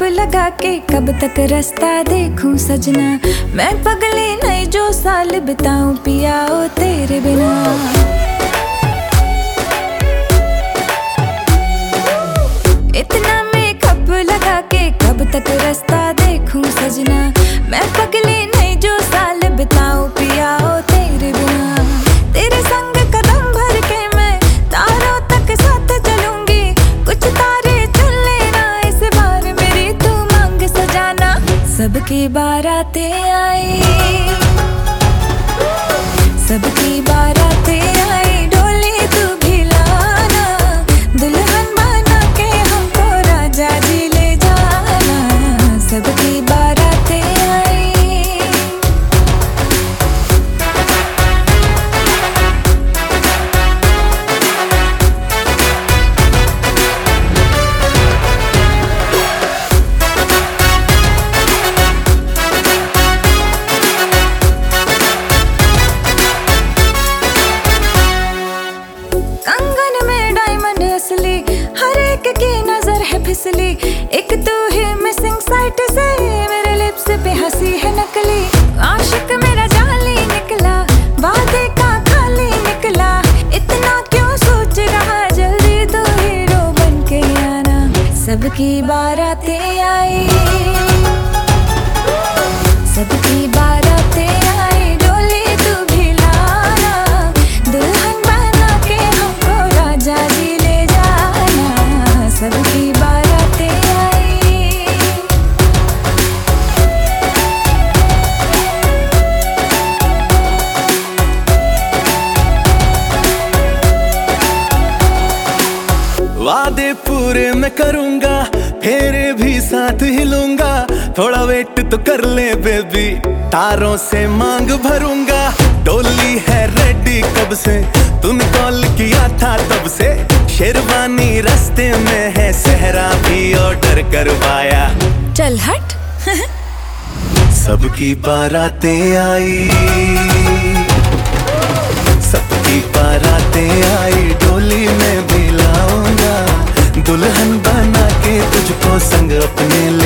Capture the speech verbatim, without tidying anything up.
लगा के कब तक रास्ता देखूं सजना। मैं पगली नहीं जो साल बिताऊं पिया ओ तेरे बिना। इतना मेकअप लगा के कब तक रास्ता देखूं सजना। मैं पगली नहीं जो साल बिताऊं पिया ओ तेरे बिना। तेरे संग कदम भर के मैं तारों तक साथ चलूंगी। कुछ तारे चुन लेना इस बार मेरी तू मांग सजाना। सबकी बारातें आई, सबकी बारातें आई, डोली तू भी लाना। दुल्हन बना के हमको राजा जी ले जाना। सबकी बारातें आई। कंगन में डायमंड असली, हर एक की नजर है फिसली। एक तू ही मिसिंग साइट से मेरे लिप्स पे हंसी है नकली। आशिक मेरा जाली निकला, वादे का खाली निकला। इतना क्यों सोच रहा, जल्दी तू हीरो बन के आना। सबकी बारातें आई, सबकी बारातें आई, डोली तू भी लाना। दुल्हन बना के हमको राजा जी ले जाना। सबकी बारातें आई। वादे पूरे मैं करूंगा, फेरे भी साथ हिलूंगा। थोड़ा वेट तो कर ले बेबी, तारों से मांग भरूंगा। डोली है रेडी कब से, तूने कॉल किया था तब से। शेरवानी रास्ते में है, सहरा भी ऑर्डर करवाया। चल हट। सबकी बारातें आई, सबकी बारातें आई, डोली में भी लाऊंगा। दुल्हन बना के तुझको संग अपने